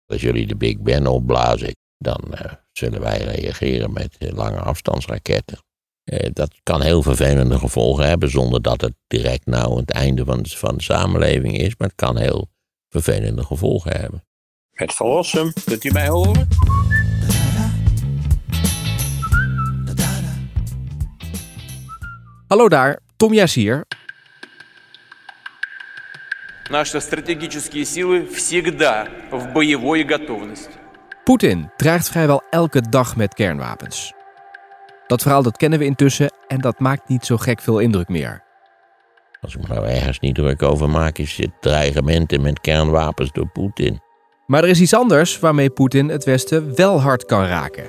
Als jullie de Big Ben opblazen, dan zullen wij reageren met lange afstandsraketten. Dat kan heel vervelende gevolgen hebben, zonder dat het direct nou het einde van de samenleving is. Maar het kan heel vervelende gevolgen hebben. Het verlossen, kunt u mij horen? Hallo daar, Tom Jes hier. Наши стратегические силы всегда в боевой готовности. Poetin dreigt vrijwel elke dag met kernwapens. Dat verhaal dat kennen we intussen en dat maakt niet zo gek veel indruk meer. Als ik me nou ergens niet druk over maak, is het dreigementen met kernwapens door Poetin. Maar er is iets anders waarmee Poetin het Westen wel hard kan raken.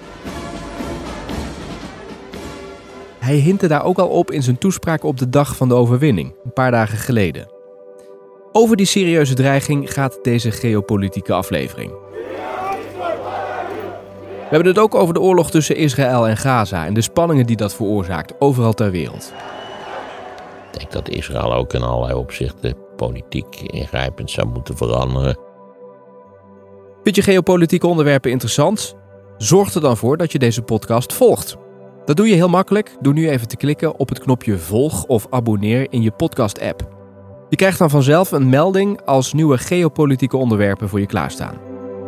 Hij hintte daar ook al op in zijn toespraak op de dag van de overwinning, een paar dagen geleden. Over die serieuze dreiging gaat deze geopolitieke aflevering. We hebben het ook over de oorlog tussen Israël en Gaza en de spanningen die dat veroorzaakt overal ter wereld. Ik denk dat Israël ook in allerlei opzichten politiek ingrijpend zou moeten veranderen. Vind je geopolitieke onderwerpen interessant? Zorg er dan voor dat je deze podcast volgt. Dat doe je heel makkelijk. Doe nu even te klikken op het knopje volg of abonneer in je podcast-app. Je krijgt dan vanzelf een melding als nieuwe geopolitieke onderwerpen voor je klaarstaan.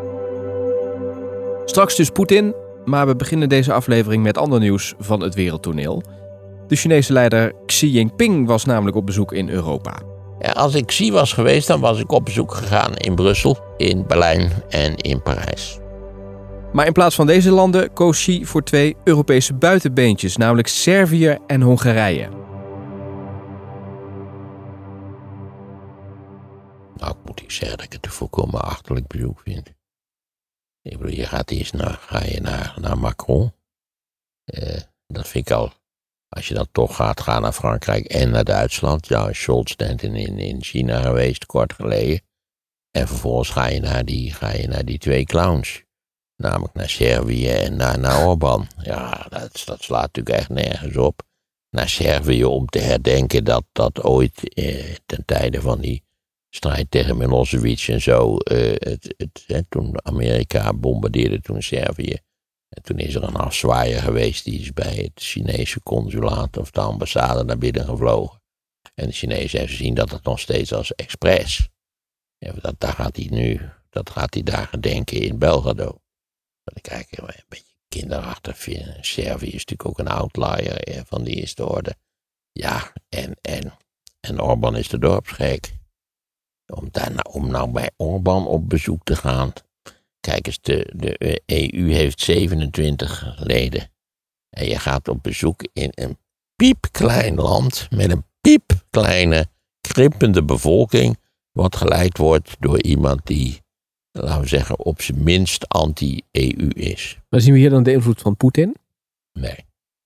Straks dus Poetin, maar we beginnen deze aflevering met ander nieuws van het wereldtoneel. De Chinese leider Xi Jinping was namelijk op bezoek in Europa. Ja, als ik Xi was geweest, dan was ik op bezoek gegaan in Brussel, in Berlijn en in Parijs. Maar in plaats van deze landen koos Xi voor 2 Europese buitenbeentjes, namelijk Servië en Hongarije. Nou, ik moet zeggen dat ik het een volkomen achterlijk bezoek vind. Ik bedoel, je gaat eerst naar Macron. Dat vind ik al, als je dan toch gaat, ga naar Frankrijk en naar Duitsland. Ja, Scholz is in China geweest, kort geleden. En vervolgens ga je naar die 2 clowns. Namelijk naar Servië en naar Orbán. Ja, dat slaat natuurlijk echt nergens op. Naar Servië om te herdenken dat ooit ten tijde van die strijd tegen Milosevic en zo, toen Amerika bombardeerde toen Servië. En toen is er een afzwaaier geweest, die is bij het Chinese consulaat of de ambassade naar binnen gevlogen. En de Chinezen hebben gezien dat het nog steeds als expres. Ja, dat gaat hij daar gedenken in Belgrado. Wat ik eigenlijk een beetje kinderachtig vind. Servië is natuurlijk ook een outlier van de eerste orde. Ja, en Orbán is de dorpsgek. Om nou bij Orbán op bezoek te gaan. Kijk eens, de EU heeft 27 leden. En je gaat op bezoek in een piepklein land met een piepkleine, krimpende bevolking, wat geleid wordt door iemand die, laten we zeggen, op zijn minst anti-EU is. Maar zien we hier dan de invloed van Poetin? Nee,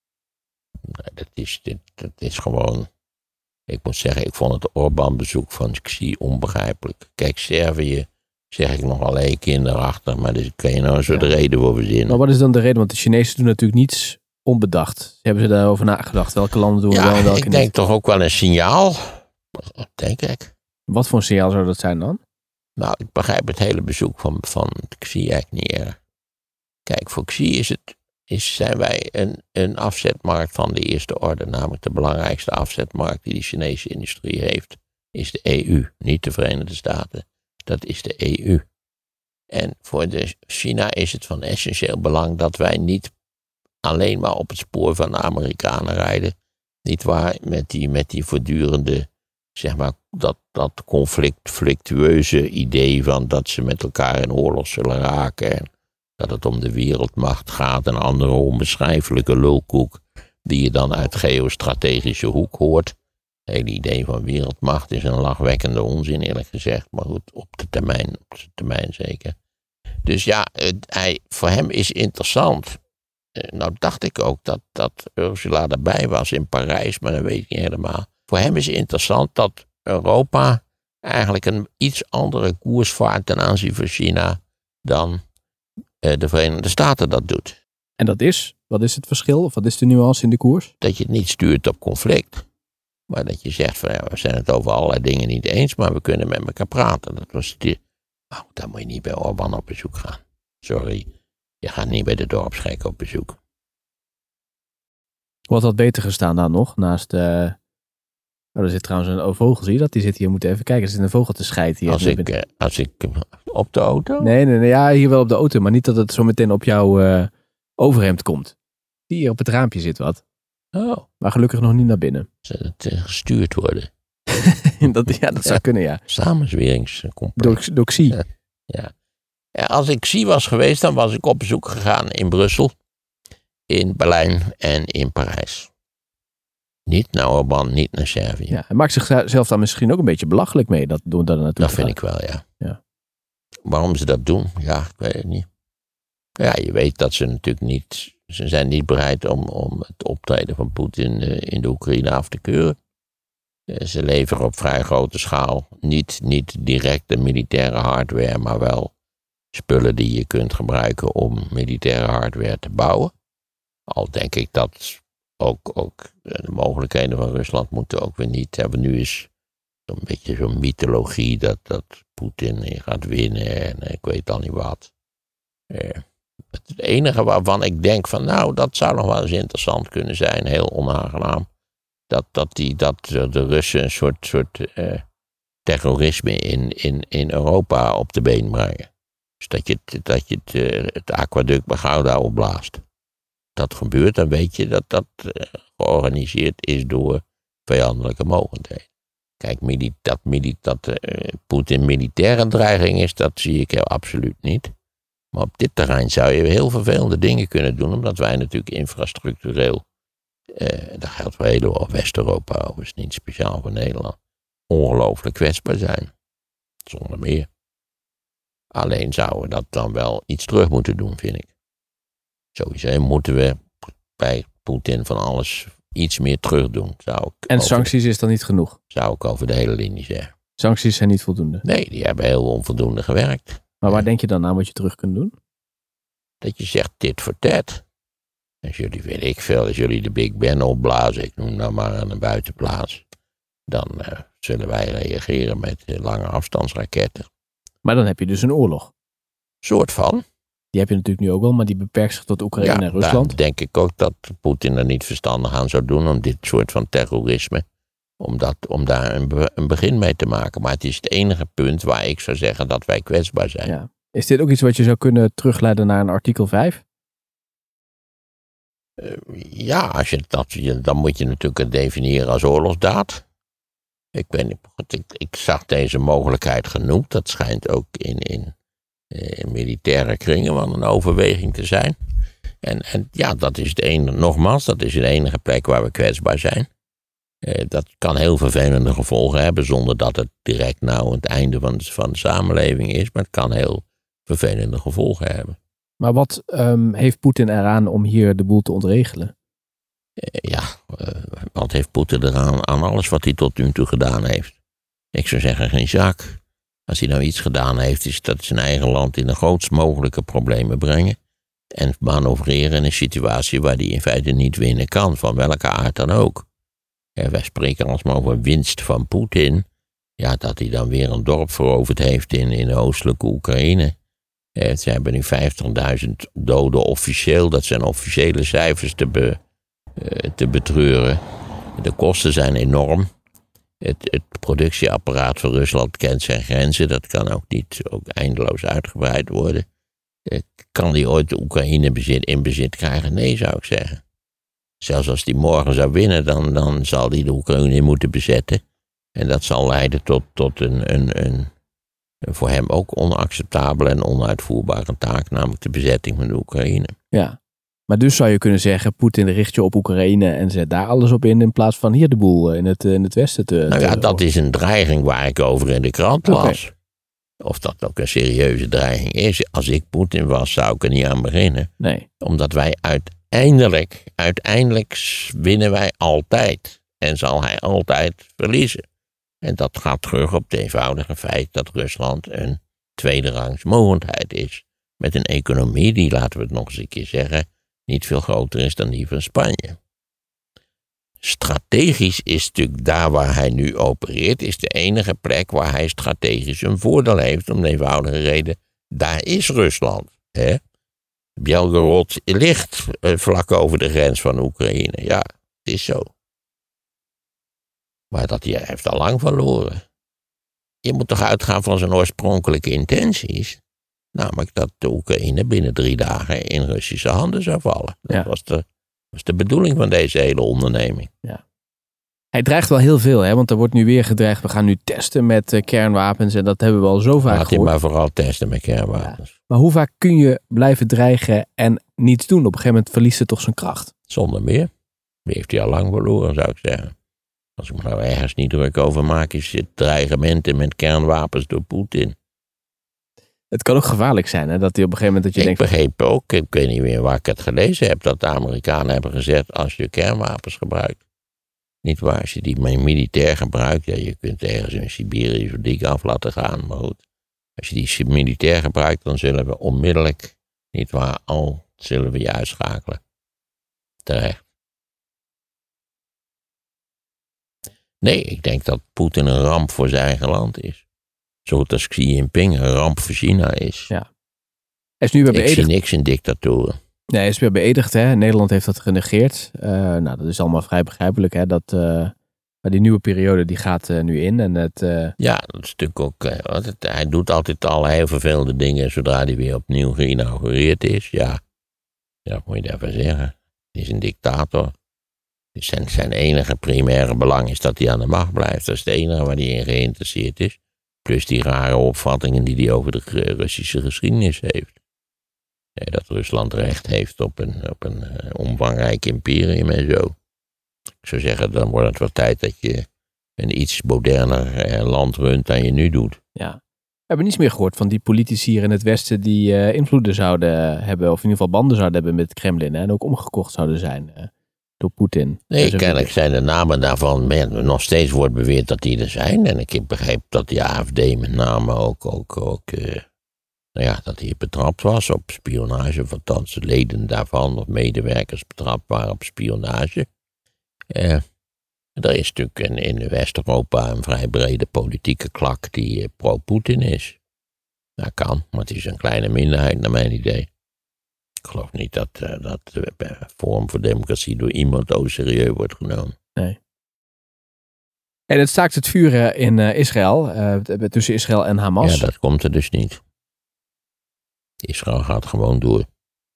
dat is gewoon. Ik moet zeggen, ik vond het Orbán-bezoek van Xi onbegrijpelijk. Kijk, Servië, zeg ik nog alleen kinderachtig, maar daar kun je nou een soort reden voor verzinnen. Maar wat is dan de reden? Want de Chinezen doen natuurlijk niets onbedacht. Hebben ze daarover nagedacht? Welke landen doen wel en welke niet? Ik denk toch ook wel een signaal, denk ik. Wat voor een signaal zou dat zijn dan? Nou, ik begrijp het hele bezoek van Xi eigenlijk niet erg. Kijk, voor Xi zijn wij een afzetmarkt van de eerste orde. Namelijk de belangrijkste afzetmarkt die de Chinese industrie heeft, is de EU. Niet de Verenigde Staten, dat is de EU. En voor China is het van essentieel belang dat wij niet alleen maar op het spoor van de Amerikanen rijden. Niet waar, met die voortdurende, zeg maar, dat conflictueuze idee van dat ze met elkaar in oorlog zullen raken. En dat het om de wereldmacht gaat en andere onbeschrijfelijke lulkoek die je dan uit geostrategische hoek hoort. Het hele idee van wereldmacht is een lachwekkende onzin, eerlijk gezegd. Maar goed, op de termijn zeker. Dus ja, voor hem is interessant. Nou dacht ik ook dat Ursula erbij was in Parijs, maar dat weet ik niet helemaal. Voor hem is interessant dat Europa eigenlijk een iets andere koers vaart ten aanzien van China dan de Verenigde Staten dat doet. En dat is? Wat is het verschil? Of wat is de nuance in de koers? Dat je het niet stuurt op conflict. Maar dat je zegt van ja, we zijn het over allerlei dingen niet eens, maar we kunnen met elkaar praten. Dat was de Nou, dan moet je niet bij Orbán op bezoek gaan. Sorry, je gaat niet bij de dorpsgek op bezoek. Wat had beter gestaan dan nog? Naast er zit trouwens een vogel, zie je dat? Die zit hier, moet even kijken. Er zit een vogel te scheiden hier. Als ik op de auto? Nee, ja, hier wel op de auto. Maar niet dat het zo meteen op jouw overhemd komt. Hier op het raampje zit wat. Oh. Maar gelukkig nog niet naar binnen. Zou het gestuurd worden? dat zou kunnen, ja. Samenzweringscomplex. Door Xi. Ja. Als ik Xi was geweest, dan was ik op bezoek gegaan in Brussel, in Berlijn en in Parijs. Niet naar Orbán, niet naar Servië. Ja, hij maakt zichzelf dan misschien ook een beetje belachelijk mee. Dat vind ik wel, ja. Waarom ze dat doen? Ja, ik weet het niet. Ja, je weet dat ze natuurlijk niet... Ze zijn niet bereid om het optreden van Poetin in de Oekraïne af te keuren. Ze leveren op vrij grote schaal niet direct de militaire hardware, maar wel spullen die je kunt gebruiken om militaire hardware te bouwen. Al denk ik dat ook de mogelijkheden van Rusland moeten ook weer niet hebben. Nu is een beetje zo'n mythologie dat Poetin gaat winnen en ik weet al niet wat. Het enige waarvan ik denk van nou, dat zou nog wel eens interessant kunnen zijn, heel onaangenaam. Dat de Russen een soort terrorisme in Europa op de been brengen. Dus dat je het aquaduct bij Gouda opblaast. Dat gebeurt, dan weet je dat georganiseerd is door vijandelijke mogendheden. Kijk, dat Poetin militaire dreiging is, dat zie ik heel absoluut niet. Maar op dit terrein zou je heel vervelende dingen kunnen doen, omdat wij natuurlijk infrastructureel, dat geldt voor heel West-Europa, overigens niet speciaal voor Nederland, ongelooflijk kwetsbaar zijn. Zonder meer. Alleen zouden we dat dan wel iets terug moeten doen, vind ik. Sowieso moeten we bij Poetin van alles iets meer terug doen. En sancties is dan niet genoeg? Zou ik over de hele linie zeggen. Sancties zijn niet voldoende? Nee, die hebben heel onvoldoende gewerkt. Maar waar denk je dan aan wat je terug kunt doen? Dat je zegt tit voor tat. Als jullie, weet ik veel, als jullie de Big Ben opblazen, ik noem nou maar een buitenplaats, dan zullen wij reageren met lange afstandsraketten. Maar dan heb je dus een oorlog. Soort van. Die heb je natuurlijk nu ook wel, maar die beperkt zich tot Oekraïne en Rusland. Ja, denk ik ook dat Poetin er niet verstandig aan zou doen om dit soort van terrorisme, om daar een begin mee te maken. Maar het is het enige punt waar ik zou zeggen dat wij kwetsbaar zijn. Ja. Is dit ook iets wat je zou kunnen terugleiden naar een artikel 5? Ja, als je dan moet je natuurlijk het definiëren als oorlogsdaad. Ik zag deze mogelijkheid genoemd. Dat schijnt ook in militaire kringen wel een overweging te zijn. En ja, dat is dat is de enige plek waar we kwetsbaar zijn. Dat kan heel vervelende gevolgen hebben, zonder dat het direct nou het einde van de samenleving is. Maar het kan heel vervelende gevolgen hebben. Maar wat heeft Poetin eraan om hier de boel te ontregelen? Wat heeft Poetin eraan aan alles wat hij tot nu toe gedaan heeft? Ik zou zeggen geen zak. Als hij nou iets gedaan heeft, is dat zijn eigen land in de grootst mogelijke problemen brengen. En manoeuvreren in een situatie waar hij in feite niet winnen kan, van welke aard dan ook. Wij spreken alsmaar over winst van Poetin. Ja, dat hij dan weer een dorp veroverd heeft in de oostelijke Oekraïne. Ze hebben nu 50.000 doden officieel. Dat zijn officiële cijfers te betreuren. De kosten zijn enorm. Het productieapparaat van Rusland kent zijn grenzen. Dat kan ook niet eindeloos uitgebreid worden. Kan die ooit de Oekraïne in bezit krijgen? Nee, zou ik zeggen. Zelfs als die morgen zou winnen, dan zal die de Oekraïne moeten bezetten. En dat zal leiden tot een voor hem ook onacceptabele en onuitvoerbare taak, namelijk de bezetting van de Oekraïne. Ja, maar dus zou je kunnen zeggen, Poetin richt je op Oekraïne en zet daar alles op in plaats van hier de boel in het westen te... Dat is een dreiging waar ik over in de krant las. Okay. Of dat ook een serieuze dreiging is. Als ik Poetin was, zou ik er niet aan beginnen. Nee. Omdat wij uiteindelijk winnen wij altijd. En zal hij altijd verliezen. En dat gaat terug op het eenvoudige feit dat Rusland een tweederangs mogendheid is. Met een economie die, laten we het nog eens een keer zeggen, niet veel groter is dan die van Spanje. strategisch is natuurlijk daar waar hij nu opereert, is de enige plek waar hij strategisch een voordeel heeft, om de eenvoudige reden, daar is Rusland. Hè? Belgorod ligt vlak over de grens van Oekraïne. Ja, het is zo. Maar dat hij heeft al lang verloren. Je moet toch uitgaan van zijn oorspronkelijke intenties. Namelijk dat de Oekraïne binnen 3 dagen in Russische handen zou vallen. Dat was de bedoeling van deze hele onderneming. Ja. Hij dreigt wel heel veel, hè? Want er wordt nu weer gedreigd. We gaan nu testen met kernwapens. En dat hebben we al zo vaak Laat gehoord. hij maar vooral testen met kernwapens. Ja. Maar hoe vaak kun je blijven dreigen en niets doen? Op een gegeven moment verliest het toch zijn kracht. Zonder meer. Die heeft hij al lang verloren, zou ik zeggen. Als ik me nou ergens niet druk over maak, is het dreigementen met kernwapens door Poetin. Het kan ook gevaarlijk zijn, hè? Dat hij op een gegeven moment dat je Ik denkt... begreep ook, ik weet niet meer waar ik het gelezen heb, dat de Amerikanen hebben gezegd, als je kernwapens gebruikt, niet waar, als je die militair gebruikt, ja, je kunt ergens in Siberië zo dik af laten gaan, maar goed, als je die militair gebruikt, dan zullen we onmiddellijk, niet waar, zullen we je uitschakelen. Terecht. Nee, ik denk dat Poetin een ramp voor zijn eigen land is. Zoals Xi Jinping een ramp voor China is. Ja. Hij is nu weer Ik beëdigd. zie niks in dictatoren. Nee, hij is weer beëdigd, hè? Nederland heeft dat genegeerd. Nou, dat is allemaal vrij begrijpelijk, hè? Maar die nieuwe periode die gaat nu in. En Ja, dat is natuurlijk ook... hij doet altijd al heel vervelende dingen zodra hij weer opnieuw geïnaugureerd is. Ja, wat moet je daarvan zeggen? Hij is een dictator. Dus zijn enige primaire belang is dat hij aan de macht blijft. Dat is het enige waar hij in geïnteresseerd is. Plus die rare opvattingen die hij over de Russische geschiedenis heeft. Dat Rusland recht heeft op een omvangrijk imperium en zo. Ik zou zeggen, dan wordt het wel tijd dat je een iets moderner land runt dan je nu doet. ja. We hebben niets meer gehoord van die politici hier in het Westen die invloeden zouden hebben, of in ieder geval banden zouden hebben met het Kremlin, hè? En ook omgekocht zouden zijn door Poetin. Nee, Dus kennelijk zijn de namen daarvan, nog steeds wordt beweerd dat die er zijn. En ik begreep dat die AFD met name ook dat hij betrapt was op spionage, of althans leden daarvan, of medewerkers betrapt waren op spionage. Er is natuurlijk in West-Europa een vrij brede politieke klak die pro-Poetin is. Dat kan, maar het is een kleine minderheid naar mijn idee. Ik geloof niet dat Forum voor Democratie door iemand serieus wordt genomen. Nee. En het staakt het vuren in Israël, tussen Israël en Hamas. Ja, dat komt er dus niet. Israël gaat gewoon door.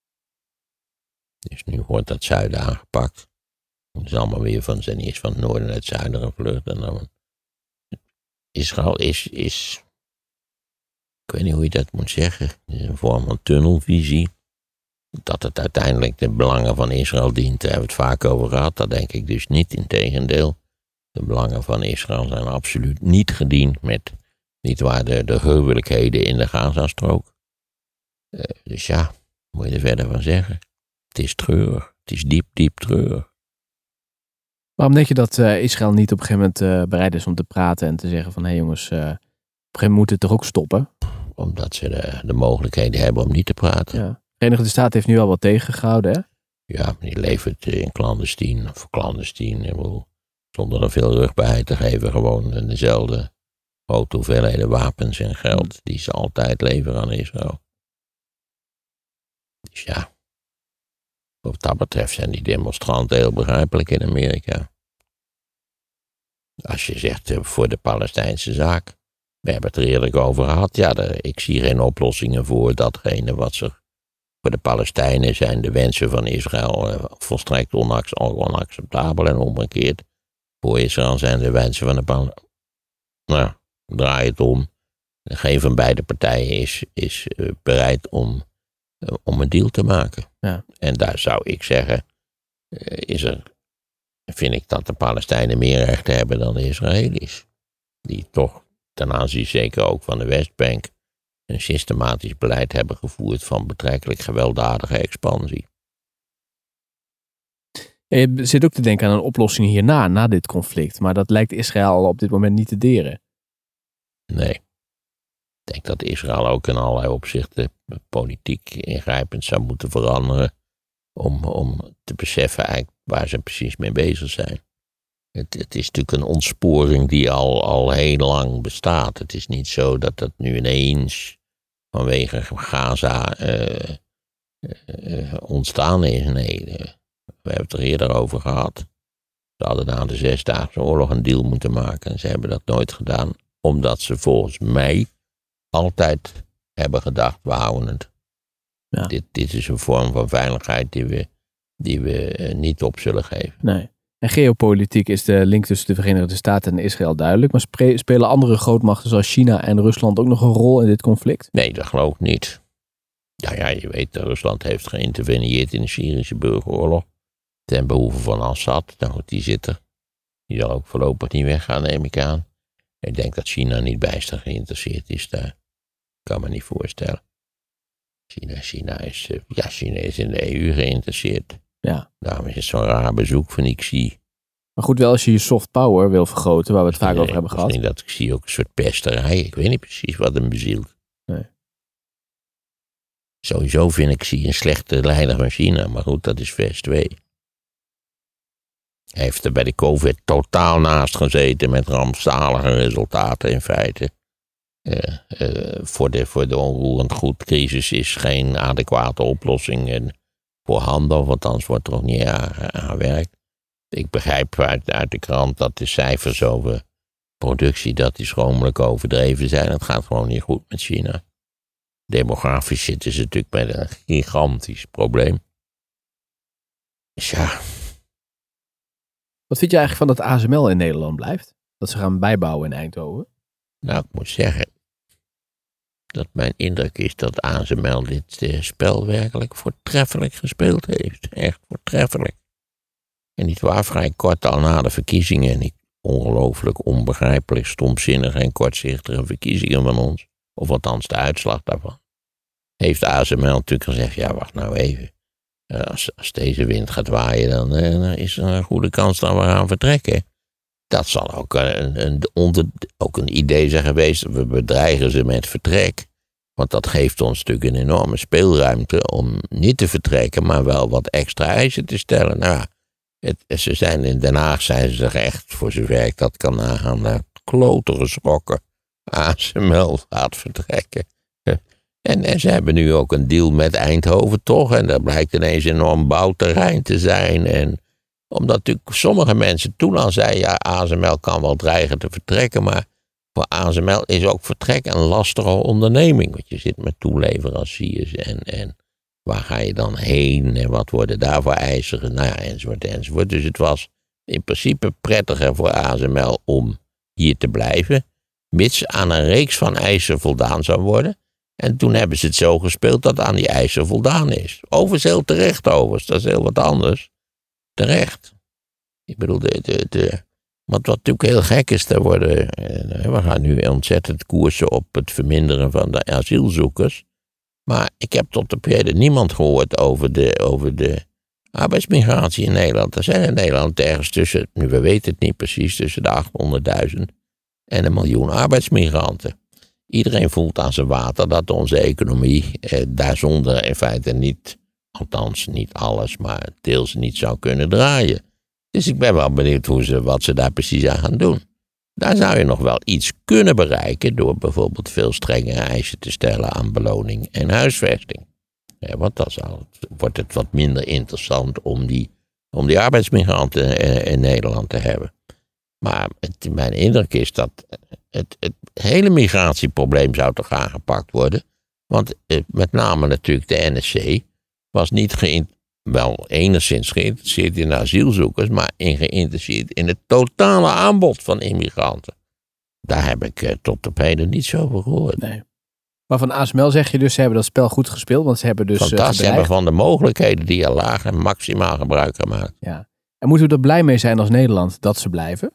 Dus nu wordt dat zuiden aangepakt. Het is allemaal weer zijn eerst van het noorden naar het zuiden gevlucht. En dan, Israël is, ik weet niet hoe je dat moet zeggen, het is een vorm van tunnelvisie. Dat het uiteindelijk de belangen van Israël dient, daar hebben we het vaak over gehad. Dat denk ik dus niet, integendeel. De belangen van Israël zijn absoluut niet gediend met, niet waar, de gruwelijkheden in de Gazastrook. Dus ja, wat moet je er verder van zeggen? Het is treurig, het is diep, diep treurig. Waarom denk je dat Israël niet op een gegeven moment bereid is om te praten en te zeggen van hé jongens, op een gegeven moment moet het toch ook stoppen? Omdat ze de mogelijkheden hebben om niet te praten. Ja. De Verenigde Staten heeft nu al wat tegengehouden, hè? Ja, maar die levert in clandestien, zonder er veel rug bij te geven, gewoon dezelfde grote hoeveelheden wapens en geld die ze altijd leveren aan Israël. Dus ja, wat dat betreft zijn die demonstranten heel begrijpelijk in Amerika. Als je zegt voor de Palestijnse zaak, we hebben het er eerlijk over gehad, ja, ik zie geen oplossingen voor datgene wat ze voor de Palestijnen zijn. De wensen van Israël volstrekt onacceptabel en omgekeerd. Voor Israël zijn de wensen van de Palestijnen. Nou, draai het om. Geen van beide partijen is bereid om een deal te maken. Ja. En daar zou ik zeggen, vind ik dat de Palestijnen meer rechten hebben dan de Israëli's. Die toch ten aanzien zeker ook van de Westbank een systematisch beleid hebben gevoerd van betrekkelijk gewelddadige expansie. Je zit ook te denken aan een oplossing hierna, na dit conflict. Maar dat lijkt Israël op dit moment niet te deren. Nee. Ik denk dat Israël ook in allerlei opzichten politiek ingrijpend zou moeten veranderen. Om te beseffen eigenlijk waar ze precies mee bezig zijn. Het is natuurlijk een ontsporing die al heel lang bestaat. Het is niet zo dat dat nu ineens vanwege Gaza ontstaan is. Nee, we hebben het er eerder over gehad. Ze hadden na de 6-daagse oorlog een deal moeten maken. En ze hebben dat nooit gedaan. Omdat ze volgens mij altijd hebben gedacht, we houden het. Ja. Dit is een vorm van veiligheid die we niet op zullen geven. Nee. En geopolitiek is de link tussen de Verenigde Staten en Israël duidelijk. Maar spelen andere grootmachten zoals China en Rusland ook nog een rol in dit conflict? Nee, dat geloof ik niet. Ja, je weet, Rusland heeft geïnterveneerd in de Syrische burgeroorlog. Ten behoeve van Assad. Nou goed, die zit er. Die zal ook voorlopig niet weggaan, neem ik aan. Ik denk dat China niet bijster geïnteresseerd is daar. Kan me niet voorstellen. China is in de EU geïnteresseerd. Ja. Daarom is het zo'n raar bezoek van Xi. Maar goed, wel als je je soft power wil vergroten, waar we het vaak over hebben gehad. Ik denk dat Xi ook een soort pesterij. Ik weet niet precies wat hem bezielt. Nee. Sowieso vind ik Xi een slechte leider van China. Maar goed, dat is vers 2. Hij heeft er bij de COVID totaal naast gezeten met rampzalige resultaten in feite. Voor de onroerend goed crisis is geen adequate oplossing voorhanden, want anders wordt er ook niet aan gewerkt. Ik begrijp uit de krant dat de cijfers over productie, dat die schromelijk overdreven zijn. Het gaat gewoon niet goed met China. Demografisch zitten ze natuurlijk met een gigantisch probleem. Dus ja. Wat vind je eigenlijk van dat ASML in Nederland blijft? Dat ze gaan bijbouwen in Eindhoven? Nou, ik moet zeggen dat mijn indruk is dat ASML dit spel werkelijk voortreffelijk gespeeld heeft. Echt voortreffelijk. En niet waar, vrij kort al na de verkiezingen, en ongelooflijk onbegrijpelijk, stomzinnige en kortzichtige verkiezingen van ons, of althans de uitslag daarvan, heeft ASML natuurlijk gezegd, ja wacht nou even, als deze wind gaat waaien, dan is er een goede kans dat we gaan vertrekken. Dat zal ook een idee zijn geweest. We bedreigen ze met vertrek. Want dat geeft ons natuurlijk een enorme speelruimte om niet te vertrekken, maar wel wat extra eisen te stellen. Nou, ze zijn in Den Haag zijn ze zich echt, voor zover ik dat kan nagaan, naar kloten geschrokken. ASML gaat vertrekken. En ze hebben nu ook een deal met Eindhoven toch. En daar blijkt ineens een enorm bouwterrein te zijn. En omdat natuurlijk sommige mensen toen al zeiden, ja, ASML kan wel dreigen te vertrekken, maar voor ASML is ook vertrek een lastige onderneming. Want je zit met toeleveranciers en waar ga je dan heen en wat worden daarvoor eisen, nou ja, enzovoort. Dus het was in principe prettiger voor ASML om hier te blijven, mits aan een reeks van eisen voldaan zou worden. En toen hebben ze het zo gespeeld dat aan die eisen voldaan is. Overigens heel terecht, dat is heel wat anders. Terecht. Ik bedoel, wat natuurlijk heel gek is, we gaan nu ontzettend koersen op het verminderen van de asielzoekers. Maar ik heb tot op heden niemand gehoord over de arbeidsmigratie in Nederland. Er zijn in Nederland ergens tussen, nu we weten het niet precies, tussen de 800.000 en 1 miljoen arbeidsmigranten. Iedereen voelt aan zijn water dat onze economie daar zonder in feite niet, althans niet alles, maar deels niet zou kunnen draaien. Dus ik ben wel benieuwd wat ze daar precies aan gaan doen. Daar zou je nog wel iets kunnen bereiken door bijvoorbeeld veel strengere eisen te stellen aan beloning en huisvesting. Want dan wordt het wat minder interessant om die arbeidsmigranten in Nederland te hebben. Maar mijn indruk is dat het hele migratieprobleem zou toch aangepakt worden. Want met name natuurlijk de NSC was niet wel enigszins geïnteresseerd in de asielzoekers, maar geïnteresseerd in het totale aanbod van immigranten. Daar heb ik tot op heden niets over gehoord. Nee. Maar van ASML zeg je dus, ze hebben dat spel goed gespeeld, want ze hebben dus Fantastisch, hebben van de mogelijkheden die er lagen maximaal gebruik gemaakt. Ja. En moeten we er blij mee zijn als Nederland dat ze blijven?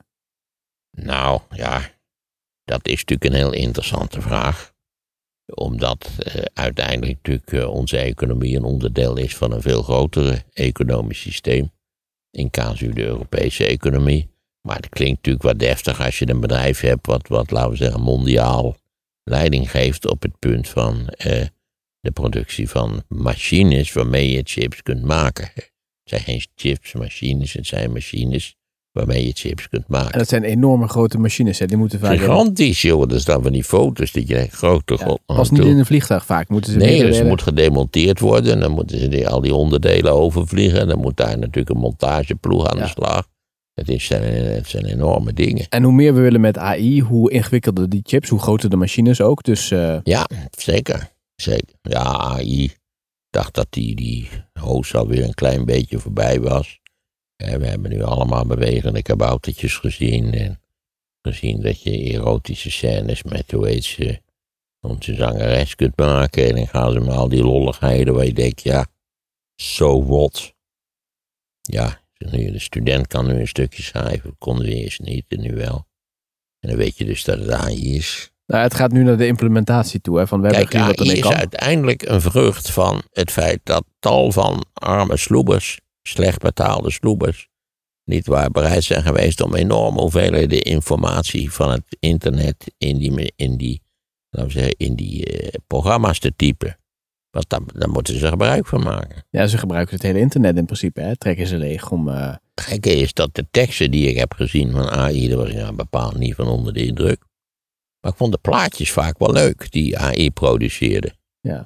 Nou, ja, dat is natuurlijk een heel interessante vraag. Omdat uiteindelijk natuurlijk onze economie een onderdeel is van een veel groter economisch systeem. In casu de Europese economie. Maar het klinkt natuurlijk wat deftig als je een bedrijf hebt wat laten we zeggen, mondiaal leiding geeft op het punt van de productie van machines waarmee je chips kunt maken. Het zijn geen chips, machines, het zijn machines waarmee je chips kunt maken. En dat zijn enorme grote machines, hè? Die moeten vaak... Gigantisch, joh. Er staan van die foto's dat je denkt, grote god. Pas niet in een vliegtuig vaak. Moeten ze Nee, dus het moet gedemonteerd worden. En dan moeten ze al die onderdelen overvliegen. En dan moet daar natuurlijk een montageploeg aan de slag. Het zijn enorme dingen. En hoe meer we willen met AI, hoe ingewikkelder die chips, hoe groter de machines ook. Dus, Ja, zeker. Ja, AI. Ik dacht dat die hoos alweer een klein beetje voorbij was. We hebben nu allemaal bewegende kaboutertjes gezien. En gezien dat je erotische scènes met, hoe heet ze, onze zangeres kunt maken. En dan gaan ze met al die lolligheden waar je denkt, ja, so what? Ja, de student kan nu een stukje schrijven. Dat konden ze eerst niet en nu wel. En dan weet je dus dat het AI is. Nou, het gaat nu naar de implementatie toe. Hè, van we Kijk, hebben AI is uiteindelijk een vrucht van het feit dat tal van arme sloebers, slecht betaalde sloebers, niet waar bereid zijn geweest om enorme hoeveelheden informatie van het internet in die programma's te typen. Want daar moeten ze gebruik van maken. Ja, ze gebruiken het hele internet in principe. Hè? Trekken ze leeg om... Kijk eens dat de teksten die ik heb gezien van AI, daar was ik bepaald niet van onder de indruk. Maar ik vond de plaatjes vaak wel leuk die AI produceerde. Ja.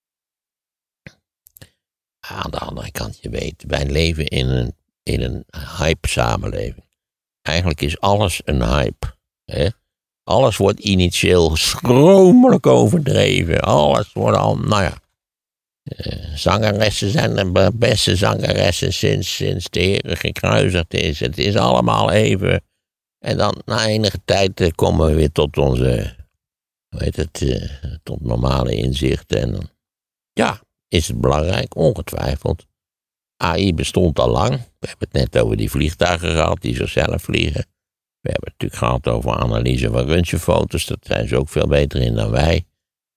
Aan de andere kant, je weet, wij leven in een hype-samenleving. Eigenlijk is alles een hype. Hè? Alles wordt initieel schromelijk overdreven. Alles wordt al, zangeressen zijn de beste zangeressen sinds de Heer gekruisigd is. Het is allemaal even. En dan na enige tijd komen we weer tot onze, tot normale inzichten. En dan, ja, is het belangrijk, ongetwijfeld. AI bestond al lang. We hebben het net over die vliegtuigen gehad die zichzelf vliegen. We hebben het natuurlijk gehad over analyse van röntgenfoto's. Dat zijn ze ook veel beter in dan wij.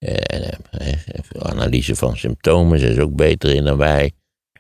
Analyse van symptomen zijn ze ook beter in dan wij.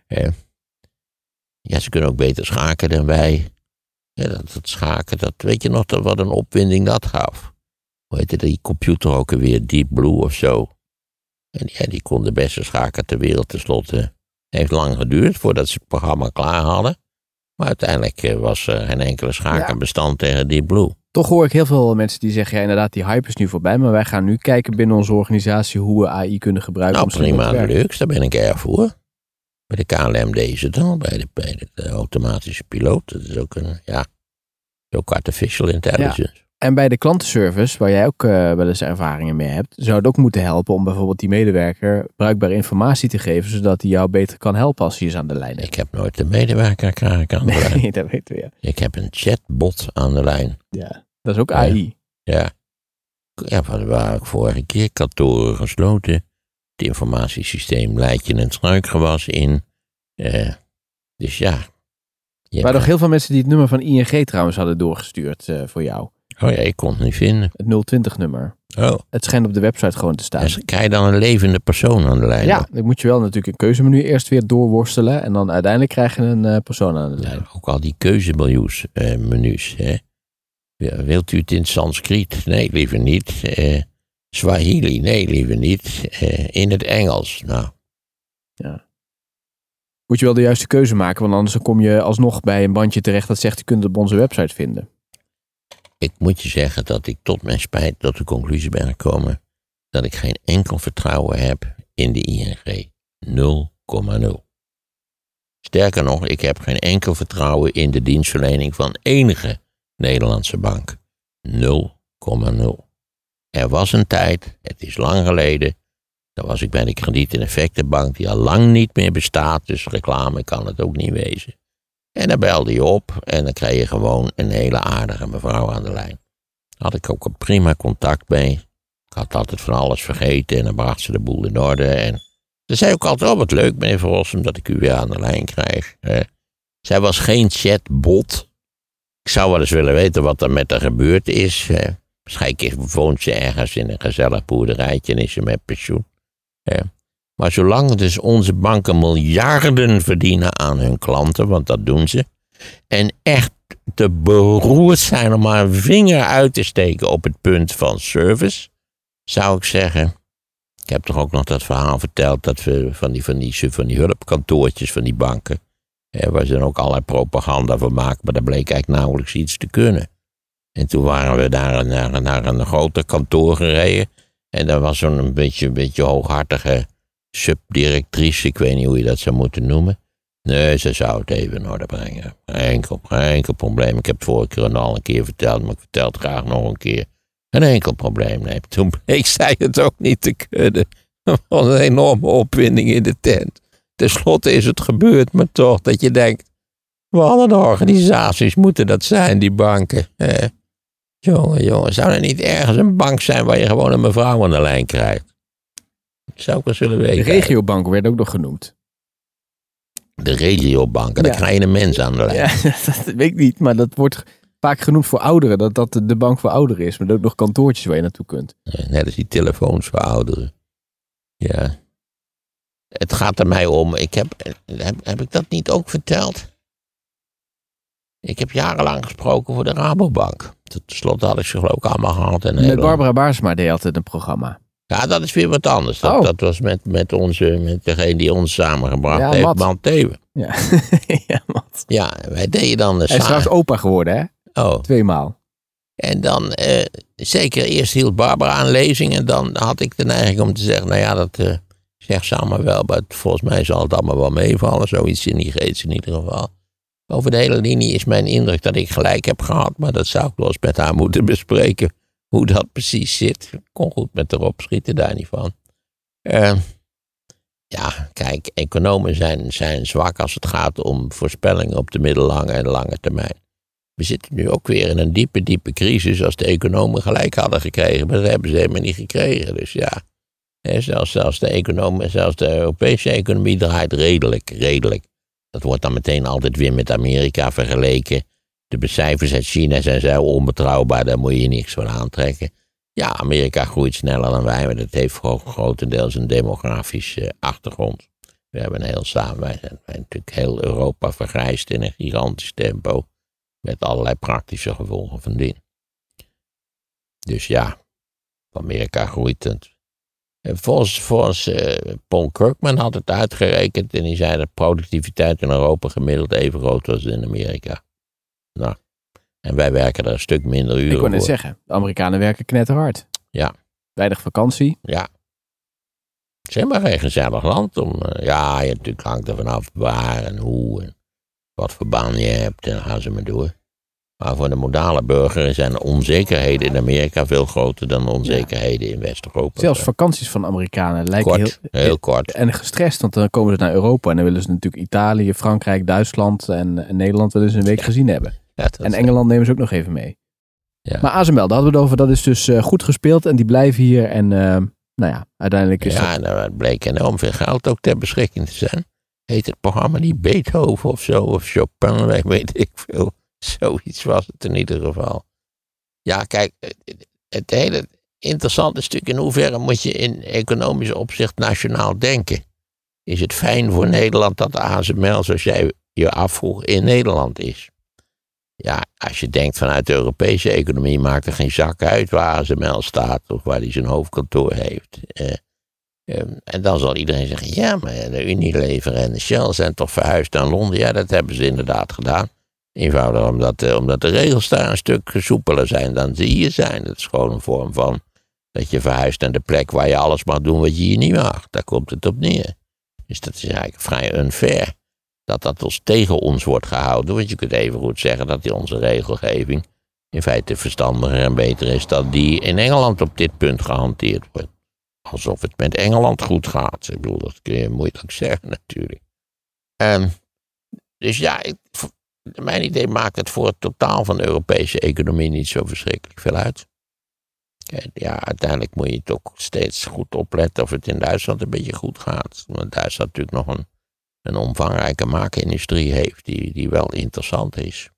Ja, ze kunnen ook beter schaken dan wij. Ja, dat schaken, weet je nog wat een opwinding dat gaf? Hoe heette die computer ook alweer? Deep Blue of zo. En ja, die kon de beste schaker ter wereld tenslotte. Het heeft lang geduurd voordat ze het programma klaar hadden. Maar uiteindelijk was er geen enkele schaker bestand tegen Deep Blue. Toch hoor ik heel veel mensen die zeggen, ja inderdaad, die hype is nu voorbij. Maar wij gaan nu kijken binnen onze organisatie hoe we AI kunnen gebruiken. Nou, prima, leuk. Daar ben ik erg voor. Bij de KLM deed ze het al, bij de automatische piloot. Dat is ook artificial intelligence. Ja. En bij de klantenservice, waar jij ook wel eens ervaringen mee hebt, zou het ook moeten helpen om bijvoorbeeld die medewerker bruikbare informatie te geven, zodat hij jou beter kan helpen als hij eens aan de lijn heeft. Ik heb nooit een medewerker aan de lijn. Nee, dat weten we, ja. Ik heb een chatbot aan de lijn. Ja, dat is ook AI. Ja, we waren vorige keer kantoren gesloten. Het informatiesysteem leid je een struikgewas in. Dus ja. Er waren nog heel veel mensen die het nummer van ING trouwens hadden doorgestuurd voor jou. Oh ja, ik kon het niet vinden. Het 020-nummer. Oh. Het schijnt op de website gewoon te staan. Dus krijg je dan een levende persoon aan de lijn? Ja, dan moet je wel natuurlijk een keuzemenu eerst weer doorworstelen. En dan uiteindelijk krijg je een persoon aan de lijn. Ja, ook al die keuzemenus. Wilt u het in Sanskriet? Nee, liever niet. Swahili? Nee, liever niet. In het Engels? Nou. Ja. Moet je wel de juiste keuze maken, want anders kom je alsnog bij een bandje terecht dat zegt, u kunt het op onze website vinden. Ik moet je zeggen dat ik tot mijn spijt tot de conclusie ben gekomen dat ik geen enkel vertrouwen heb in de ING. 0,0. Sterker nog, ik heb geen enkel vertrouwen in de dienstverlening van enige Nederlandse bank. 0,0. Er was een tijd, het is lang geleden, dan was ik bij de Krediet- en Effectenbank die al lang niet meer bestaat, dus reclame kan het ook niet wezen. En dan belde je op en dan kreeg je gewoon een hele aardige mevrouw aan de lijn. Daar had ik ook een prima contact mee. Ik had altijd van alles vergeten en dan bracht ze de boel in orde. En ze zei ook altijd, wat leuk meneer Verrossum dat ik u weer aan de lijn krijg. Zij was geen chatbot. Ik zou wel eens willen weten wat er met haar gebeurd is. Waarschijnlijk woont ze ergens in een gezellig boerderijtje en is ze met pensioen. Maar zolang dus onze banken miljarden verdienen aan hun klanten, want dat doen ze, en echt te beroerd zijn om maar een vinger uit te steken op het punt van service, zou ik zeggen, ik heb toch ook nog dat verhaal verteld dat we van die hulpkantoortjes van die banken, Er was dan ook allerlei propaganda van maken, maar dat bleek eigenlijk nauwelijks iets te kunnen. En toen waren we naar een groter kantoor gereden. En daar was zo'n beetje hooghartige subdirectrice, ik weet niet hoe je dat zou moeten noemen. Nee, ze zou het even in orde brengen. Geen enkel probleem. Ik heb het vorige keer al een keer verteld, maar ik vertel het graag nog een keer. Geen enkel probleem, nee. Toen bleek zij het ook niet te kunnen. Dat was een enorme opwinding in de tent. Ten slotte is het gebeurd, maar toch dat je denkt, wat een organisaties moeten dat zijn, die banken. Jongen, zou er niet ergens een bank zijn waar je gewoon een mevrouw aan de lijn krijgt? Dat zou ik wel zullen weten. De regiobank werd ook nog genoemd. De regiobanken, daar krijg je een mens aan de lijn. Ja, dat weet ik niet, maar dat wordt vaak genoemd voor ouderen. Dat de bank voor ouderen is, maar ook nog kantoortjes waar je naartoe kunt. Net als die telefoons voor ouderen. Ja. Het gaat er mij om, heb ik dat niet ook verteld? Ik heb jarenlang gesproken voor de Rabobank. Tot slot had ik ze geloof ik allemaal gehad. Met Barbara Baarsma deed altijd een programma. Ja, dat is weer wat anders. Dat was met degene die ons samengebracht heeft, Matt Theeuwen. Ja, ja, Matt. Ja, wij deden dan Hij is trouwens opa geworden, hè? Oh. 2 maal. En dan, zeker eerst hield Barbara aan lezing en dan had ik de neiging om te zeggen, nou ja, dat zegt ze allemaal wel, maar volgens mij zal het allemaal wel meevallen, zoiets in die geest in ieder geval. Over de hele linie is mijn indruk dat ik gelijk heb gehad, maar dat zou ik wel eens met haar moeten bespreken, hoe dat precies zit. Ik kon goed met erop schieten, daar niet van. Ja, kijk, economen zijn zwak als het gaat om voorspellingen op de middellange en lange termijn. We zitten nu ook weer in een diepe crisis als de economen gelijk hadden gekregen, maar dat hebben ze helemaal niet gekregen. Dus ja, zelfs de Europese economie draait redelijk. Dat wordt dan meteen altijd weer met Amerika vergeleken. De cijfers uit China zijn zo onbetrouwbaar, daar moet je niks van aantrekken. Ja, Amerika groeit sneller dan wij, maar dat heeft grotendeels een demografische achtergrond. Wij zijn natuurlijk heel Europa vergrijsd in een gigantisch tempo. Met allerlei praktische gevolgen van dien. Dus ja, Amerika groeit het. Volgens Paul Krugman had het uitgerekend en die zei dat productiviteit in Europa gemiddeld even groot was in Amerika. Nou, en wij werken er een stuk minder uren voor. Ik kon net zeggen, de Amerikanen werken knetterhard. Ja. Weinig vakantie. Ja. Het is helemaal geen gezellig land om, ja, je natuurlijk hangt er vanaf waar en hoe en wat voor baan je hebt en gaan ze maar door. Maar voor de modale burger zijn de onzekerheden in Amerika veel groter dan de onzekerheden in West-Europa. Zelfs vakanties van Amerikanen lijken heel kort. En gestrest, want dan komen ze naar Europa en dan willen ze natuurlijk Italië, Frankrijk, Duitsland en Nederland willen ze een week gezien hebben. Ja, en Engeland nemen ze ook nog even mee. Ja. Maar ASML, daar hadden we het over, dat is dus goed gespeeld en die blijven hier en nou ja, uiteindelijk is dat... Nou, het bleek enorm veel geld ook ter beschikking te zijn. Heet het programma niet Beethoven of zo, of Chopin, weet ik veel. Zoiets was het in ieder geval. Ja, kijk, het hele interessante stuk in hoeverre moet je in economisch opzicht nationaal denken. Is het fijn voor Nederland dat de ASML, zoals jij je afvroeg, in Nederland is? Ja, als je denkt vanuit de Europese economie maakt er geen zak uit waar ASML staat of waar hij zijn hoofdkantoor heeft. En dan zal iedereen zeggen, ja, maar de Unilever en de Shell zijn toch verhuisd naar Londen? Ja, dat hebben ze inderdaad gedaan. Eenvoudig omdat de regels daar een stuk soepeler zijn dan ze hier zijn. Dat is gewoon een vorm van dat je verhuist naar de plek waar je alles mag doen wat je hier niet mag. Daar komt het op neer. Dus dat is eigenlijk vrij unfair. Dat dus tegen ons wordt gehouden. Want je kunt even goed zeggen dat onze regelgeving in feite verstandiger en beter is dan die in Engeland op dit punt gehanteerd wordt. Alsof het met Engeland goed gaat. Ik bedoel, dat kun je moeilijk zeggen natuurlijk. Dus ja, mijn idee maakt het voor het totaal van de Europese economie niet zo verschrikkelijk veel uit. Ja, uiteindelijk moet je toch steeds goed opletten of het in Duitsland een beetje goed gaat. Want Duitsland natuurlijk nog een omvangrijke maakindustrie heeft die wel interessant is.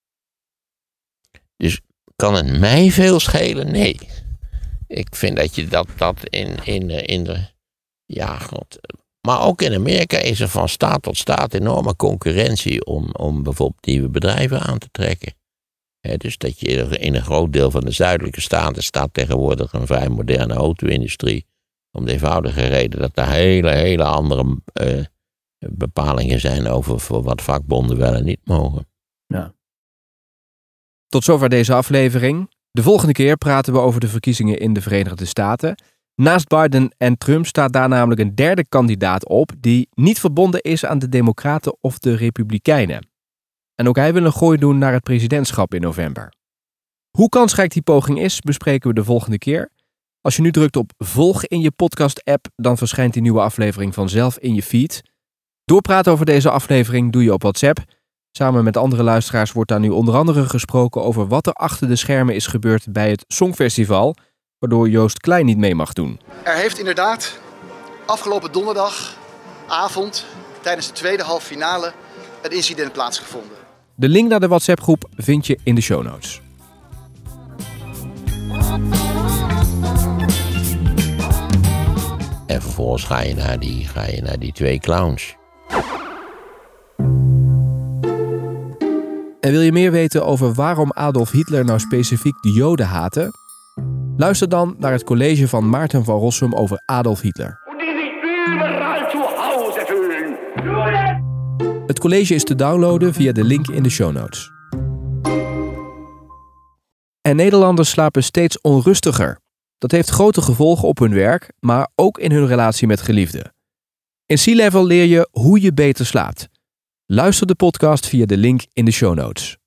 Dus kan het mij veel schelen? Nee. Ik vind dat je dat in de... Ja, god... Maar ook in Amerika is er van staat tot staat enorme concurrentie om bijvoorbeeld nieuwe bedrijven aan te trekken. Dus dat je in een groot deel van de zuidelijke staten staat tegenwoordig een vrij moderne auto-industrie. Om de eenvoudige reden dat er hele andere bepalingen zijn over voor wat vakbonden wel en niet mogen. Ja. Tot zover deze aflevering. De volgende keer praten we over de verkiezingen in de Verenigde Staten. Naast Biden en Trump staat daar namelijk een derde kandidaat op die niet verbonden is aan de Democraten of de Republikeinen. En ook hij wil een gooi doen naar het presidentschap in november. Hoe kansrijk die poging is, bespreken we de volgende keer. Als je nu drukt op volg in je podcast-app, dan verschijnt die nieuwe aflevering vanzelf in je feed. Doorpraten over deze aflevering doe je op WhatsApp. Samen met andere luisteraars wordt daar nu onder andere gesproken over wat er achter de schermen is gebeurd bij het Songfestival, waardoor Joost Klein niet mee mag doen. Er heeft inderdaad afgelopen donderdagavond tijdens de tweede halve finale een incident plaatsgevonden. De link naar de WhatsApp-groep vind je in de show notes. En vervolgens ga je naar die twee clowns. En wil je meer weten over waarom Adolf Hitler nou specifiek de Joden haatte? Luister dan naar het college van Maarten van Rossum over Adolf Hitler. Het college is te downloaden via de link in de show notes. En Nederlanders slapen steeds onrustiger. Dat heeft grote gevolgen op hun werk, maar ook in hun relatie met geliefden. In C-Level leer je hoe je beter slaapt. Luister de podcast via de link in de show notes.